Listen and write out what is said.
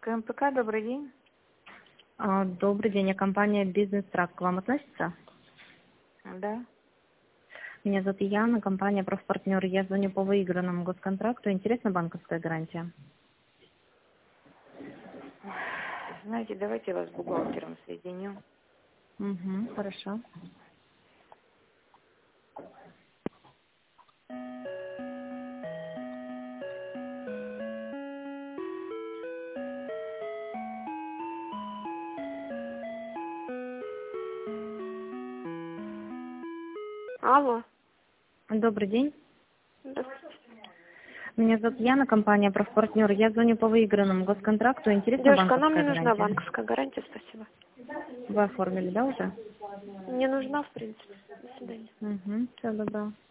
КМПК, добрый день. Добрый день, компания «Бизнес Трак» к вам относится? Да. Меня зовут Яна, компания «Профпартнер». Я звоню по выигранному госконтракту. Интересна банковская гарантия? Знаете, давайте я вас с бухгалтером соединю. Угу, хорошо. Алло. Добрый день. Здравствуйте. Меня зовут Яна, компания «Профпартнер». Я звоню по выигранному госконтракту. Интересна Девушка, нам не банковская нужна гарантия? банковская гарантия, спасибо. Вы оформили, да, уже? Не нужна, в принципе. До свидания. Угу, все, добро.